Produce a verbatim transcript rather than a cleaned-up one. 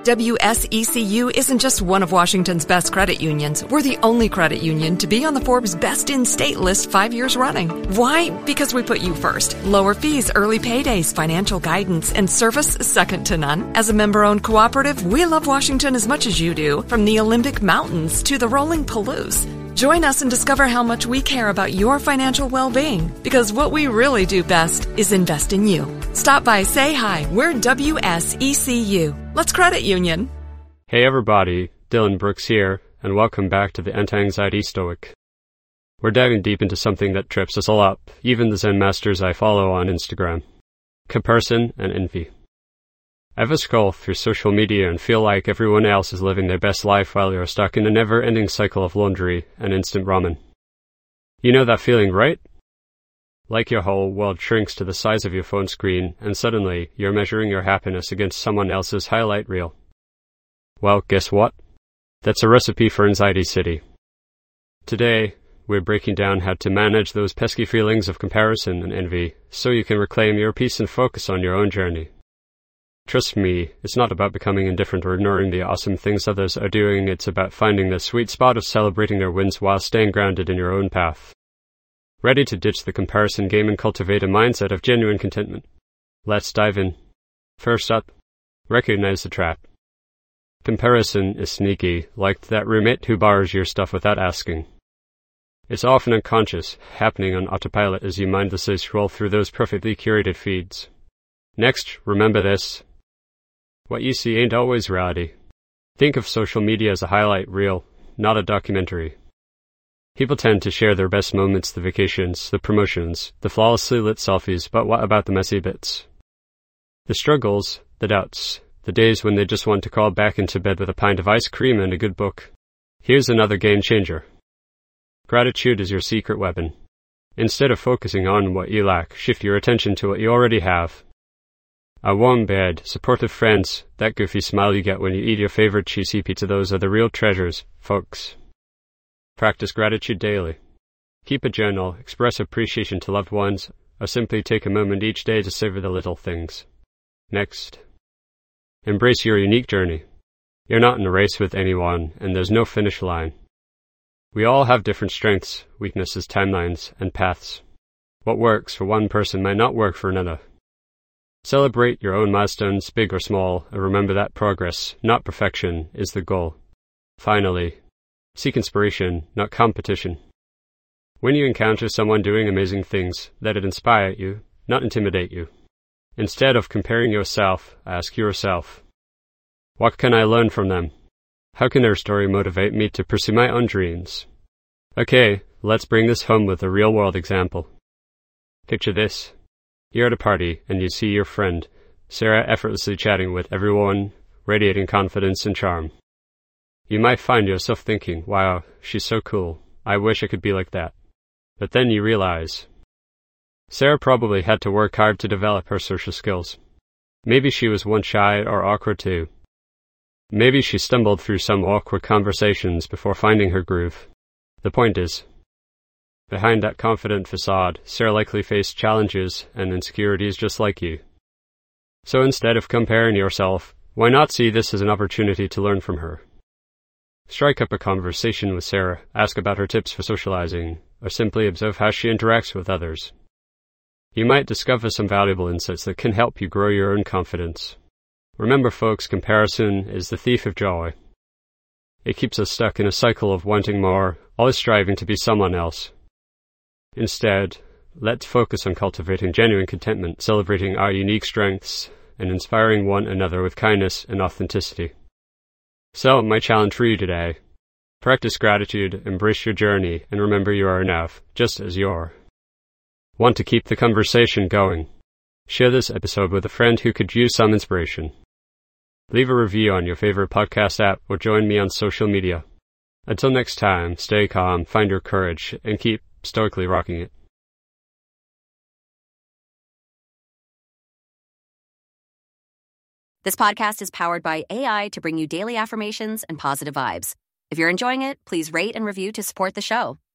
W S E C U isn't just one of Washington's best credit unions. We're the only credit union to be on the Forbes Best in State list five years running. Why? Because we put you first. Lower fees, early paydays, financial guidance, and service second to none. As a member-owned cooperative, we love Washington as much as you do, from the Olympic Mountains to the rolling Palouse. Join us and discover how much we care about your financial well-being, because what we really do best is invest in you. Stop by, say hi. We're W S E C U. Let's credit union. Hey everybody, Dylan Brooks here, and welcome back to the Anti-Anxiety Stoic. We're diving deep into something that trips us all up, even the Zen masters I follow on Instagram. Comparison and envy. I have a scroll through social media and feel like everyone else is living their best life while you're stuck in a never-ending cycle of laundry and instant ramen. You know that feeling, right? Like your whole world shrinks to the size of your phone screen, and suddenly you're measuring your happiness against someone else's highlight reel. Well, guess what? That's a recipe for Anxiety City. Today, we're breaking down how to manage those pesky feelings of comparison and envy so you can reclaim your peace and focus on your own journey. Trust me, it's not about becoming indifferent or ignoring the awesome things others are doing. It's about finding the sweet spot of celebrating their wins while staying grounded in your own path. Ready to ditch the comparison game and cultivate a mindset of genuine contentment? Let's dive in. First up, recognize the trap. Comparison is sneaky, like that roommate who borrows your stuff without asking. It's often unconscious, happening on autopilot as you mindlessly scroll through those perfectly curated feeds. Next, remember this. What you see ain't always reality. Think of social media as a highlight reel, not a documentary. People tend to share their best moments, the vacations, the promotions, the flawlessly lit selfies, but what about the messy bits? The struggles, the doubts, the days when they just want to crawl back into bed with a pint of ice cream and a good book. Here's another game changer. Gratitude is your secret weapon. Instead of focusing on what you lack, shift your attention to what you already have. A warm bed, supportive friends, that goofy smile you get when you eat your favorite cheesy pizza, those are the real treasures, folks. Practice gratitude daily. Keep a journal, express appreciation to loved ones, or simply take a moment each day to savor the little things. Next, embrace your unique journey. You're not in a race with anyone, and there's no finish line. We all have different strengths, weaknesses, timelines, and paths. What works for one person might not work for another. Celebrate your own milestones, big or small, and remember that progress, not perfection, is the goal. Finally, seek inspiration, not competition. When you encounter someone doing amazing things, let it inspire you, not intimidate you. Instead of comparing yourself, ask yourself, what can I learn from them? How can their story motivate me to pursue my own dreams? Okay, let's bring this home with a real-world example. Picture this. You're at a party, and you see your friend, Sarah, effortlessly chatting with everyone, radiating confidence and charm. You might find yourself thinking, wow, she's so cool. I wish I could be like that. But then you realize, Sarah probably had to work hard to develop her social skills. Maybe she was once shy or awkward too. Maybe she stumbled through some awkward conversations before finding her groove. The point is, behind that confident facade, Sarah likely faced challenges and insecurities just like you. So instead of comparing yourself, why not see this as an opportunity to learn from her? Strike up a conversation with Sarah, ask about her tips for socializing, or simply observe how she interacts with others. You might discover some valuable insights that can help you grow your own confidence. Remember, folks, comparison is the thief of joy. It keeps us stuck in a cycle of wanting more, always striving to be someone else. Instead, let's focus on cultivating genuine contentment, celebrating our unique strengths, and inspiring one another with kindness and authenticity. So, my challenge for you today, practice gratitude, embrace your journey, and remember you are enough, just as you are. Want to keep the conversation going? Share this episode with a friend who could use some inspiration. Leave a review on your favorite podcast app or join me on social media. Until next time, stay calm, find your courage, and keep stoically rocking it. This podcast is powered by A I to bring you daily affirmations and positive vibes. If you're enjoying it, please rate and review to support the show.